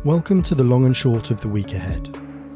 Welcome to the long and short of the week ahead,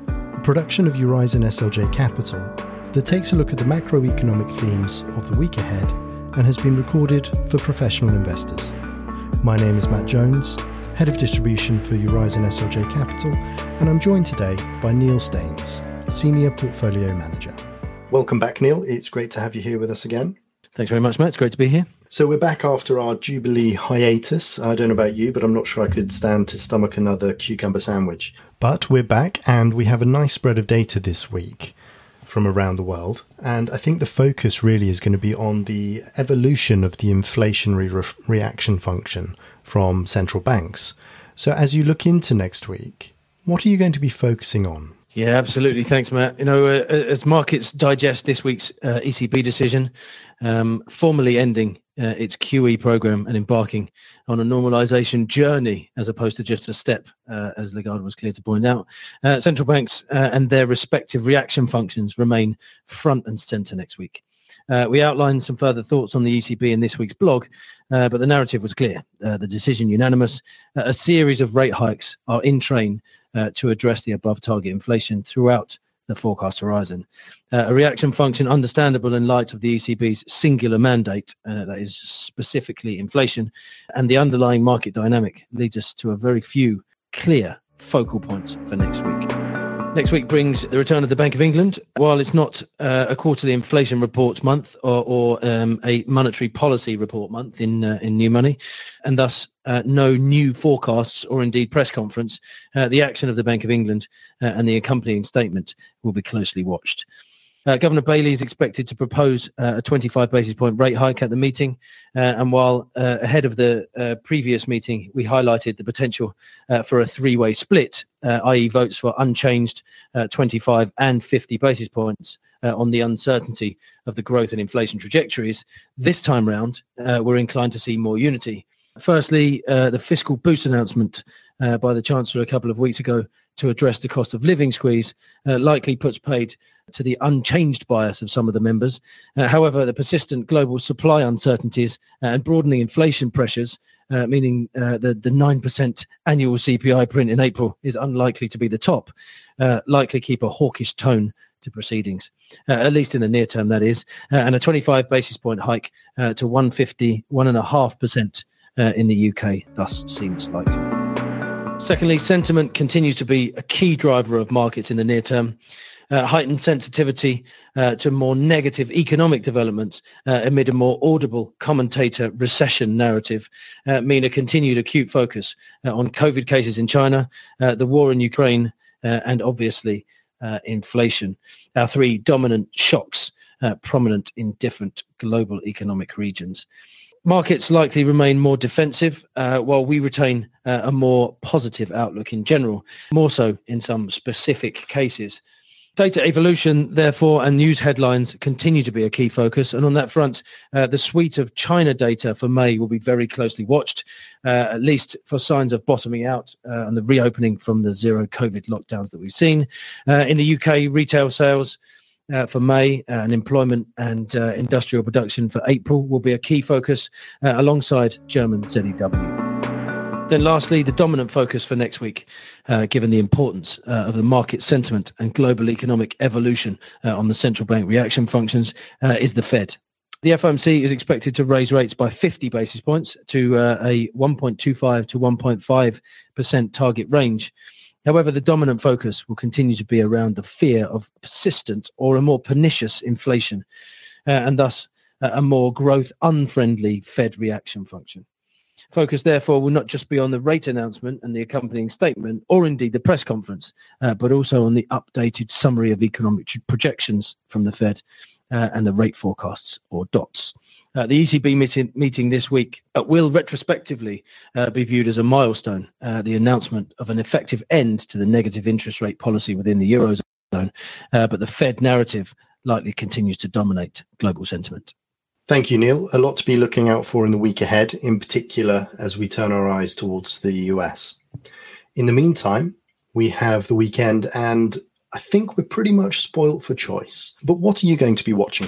a production of Eurizon SLJ Capital that takes a look at the macroeconomic themes of the week ahead and has been recorded for professional investors. My name is Matt Jones, Head of Distribution for Eurizon SLJ Capital, and I'm joined today by Neil Staines, Senior Portfolio Manager. Welcome back, Neil. It's great to have you here with us again. Thanks very much, Matt. It's great to be here. So we're back after our Jubilee hiatus. I don't know about you, but I'm not sure I could stand to stomach another cucumber sandwich. But we're back and we have a nice spread of data this week from around the world. And I think the focus really is going to be on the evolution of the inflationary reaction function from central banks. So as you look into next week, what are you going to be focusing on? Yeah, absolutely. Thanks, Matt. As markets digest this week's ECB decision, formally ending its QE program and embarking on a normalization journey as opposed to just a step, as Lagarde was clear to point out, central banks and their respective reaction functions remain front and center next week. We outlined some further thoughts on the ECB in this week's blog, but the narrative was clear. The decision unanimous. A series of rate hikes are in train to address the above-target inflation throughout the forecast horizon. A reaction function understandable in light of the ECB's singular mandate, that is specifically inflation, and the underlying market dynamic leads us to a very few clear focal points for next week. Next week brings the return of the Bank of England. While it's not a quarterly inflation report month or a monetary policy report month in new money, and thus no new forecasts or indeed press conference, the action of the Bank of England and the accompanying statement will be closely watched. Governor Bailey is expected to propose a 25 basis point rate hike at the meeting. And while ahead of the previous meeting, we highlighted the potential for a three-way split, i.e. votes for unchanged 25 and 50 basis points on the uncertainty of the growth and inflation trajectories, this time round, we're inclined to see more unity. Firstly, the fiscal boost announcement by the Chancellor a couple of weeks ago to address the cost of living squeeze likely puts paid to the unchanged bias of some of the members. However, the persistent global supply uncertainties and broadening inflation pressures, meaning the 9% annual CPI print in April is unlikely to be the top, likely keep a hawkish tone to proceedings, at least in the near term, that is, and a 25 basis point hike to 1.5% in the UK thus seems likely. Secondly, sentiment continues to be a key driver of markets in the near term. Heightened sensitivity to more negative economic developments amid a more audible commentator recession narrative mean a continued acute focus on COVID cases in China, the war in Ukraine, and obviously inflation, our three dominant shocks prominent in different global economic regions. Markets likely remain more defensive, while we retain a more positive outlook in general, more so in some specific cases. Data evolution, therefore, and news headlines continue to be a key focus. And on that front, the suite of China data for May will be very closely watched, at least for signs of bottoming out and the reopening from the zero COVID lockdowns that we've seen. In the UK, retail sales for May and employment and industrial production for April will be a key focus alongside German ZEW. Then lastly, the dominant focus for next week, given the importance of the market sentiment and global economic evolution on the central bank reaction functions, is the Fed. The FOMC is expected to raise rates by 50 basis points to a 1.25 to 1.5% target range. However, the dominant focus will continue to be around the fear of persistent or a more pernicious inflation, and thus a more growth-unfriendly Fed reaction function. Focus, therefore, will not just be on the rate announcement and the accompanying statement, or indeed the press conference, but also on the updated summary of economic projections from the Fed and the rate forecasts, or DOTS. The ECB meeting this week will retrospectively be viewed as a milestone, the announcement of an effective end to the negative interest rate policy within the Eurozone, but the Fed narrative likely continues to dominate global sentiment. Thank you, Neil. A lot to be looking out for in the week ahead, in particular as we turn our eyes towards the US. In the meantime, we have the weekend and I think we're pretty much spoilt for choice. But what are you going to be watching for?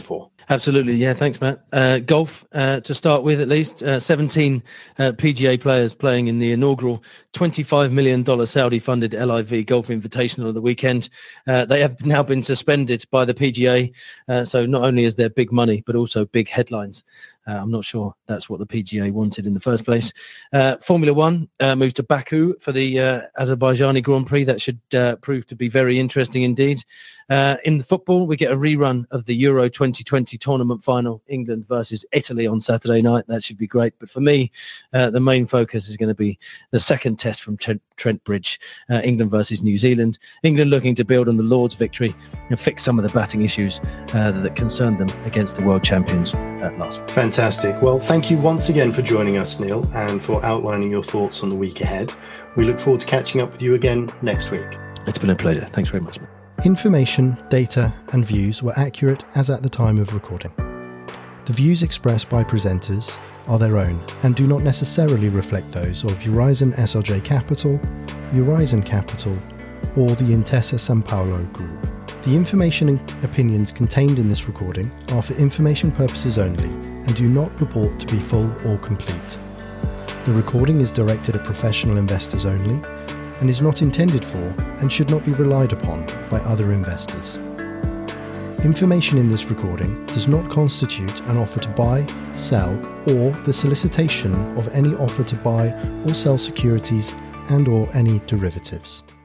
Absolutely. Yeah. Thanks, Matt. Golf, to start with, at least 17 PGA players playing in the inaugural $25 million Saudi-funded LIV Golf Invitational of the weekend. They have now been suspended by the PGA. So not only is there big money, but also big headlines. I'm not sure that's what the PGA wanted in the first place. Formula One moves to Baku for the Azerbaijani Grand Prix. That should prove to be very interesting indeed. In the football, we get a rerun of the Euro 2020 tournament final, England versus Italy on Saturday night. That should be great. But for me, the main focus is going to be the second test from Trent Bridge, England versus New Zealand. England looking to build on the Lord's victory and fix some of the batting issues that concerned them against the world champions last week. Fantastic. Well, thank you once again for joining us, Neil, and for outlining your thoughts on the week ahead. We look forward to catching up with you again next week. It's been a pleasure. Thanks very much. Information, data and views were accurate as at the time of recording. The views expressed by presenters are their own and do not necessarily reflect those of Horizon SRJ Capital, Horizon Capital or the Intesa Sanpaolo Group. The information and opinions contained in this recording are for information purposes only and do not purport to be full or complete. The recording is directed at professional investors only and is not intended for and should not be relied upon by other investors. Information in this recording does not constitute an offer to buy, sell, or the solicitation of any offer to buy or sell securities and/or any derivatives.